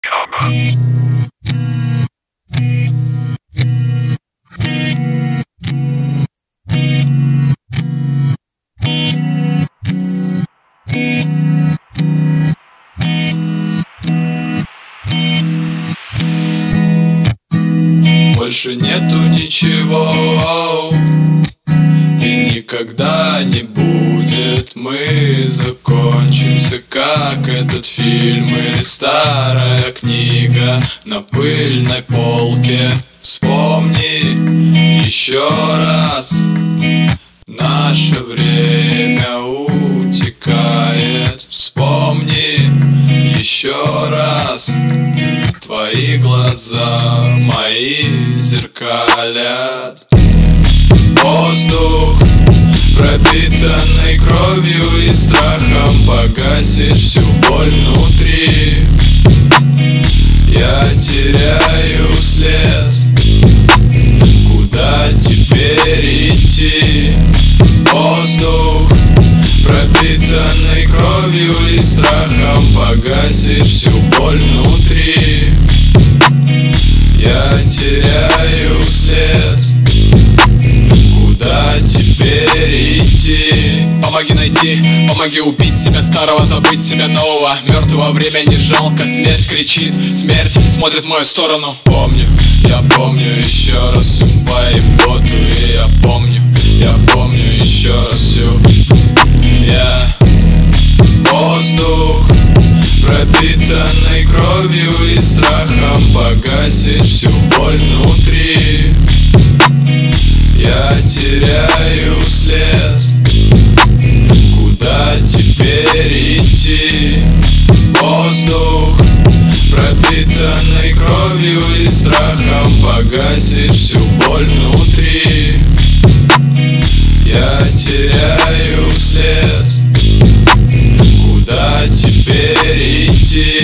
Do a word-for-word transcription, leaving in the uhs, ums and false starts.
Больше нету ничего и никогда не будет. Мы закончимся, как этот фильм или старая книга на пыльной полке. Вспомни еще раз, наше время утекает. Вспомни еще раз, твои глаза мои зеркалят. Воздух, пропитанный кровью и страхом, погасит всю боль внутри. Я теряю след, куда теперь идти? Воздух, пропитанный кровью и страхом, погасит всю боль внутри. Я теряю след, куда теперь идти? Помоги найти, помоги убить себя старого, забыть себя нового. Мертвого время не жалко, смерть кричит, смерть смотрит в мою сторону. Помню, я помню еще раз всю поеботу. И я помню, я помню еще раз всю. Я воздух, пропитанный кровью и страхом, погасит всю боль внутри. Я теряю след, куда теперь идти? Воздух, пропитанный кровью и страхом, погасит всю боль внутри. Я теряю след, куда теперь идти?